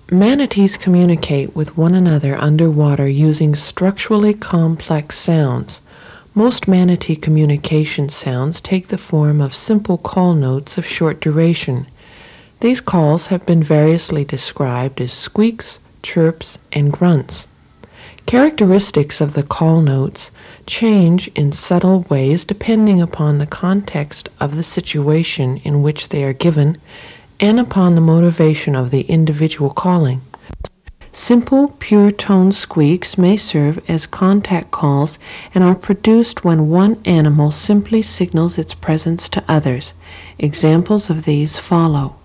Manatees communicate with one another underwater using structurally complex sounds. Most manatee communication sounds take the form of simple call notes of short duration. These calls have been variously described as squeaks, chirps, and grunts. Characteristics of the call notes change in subtle ways depending upon the context of the situation in which they are given and upon the motivation of the individual calling. Simple, pure-tone squeaks may serve as contact calls and are produced when one animal simply signals its presence to others. Examples of these follow.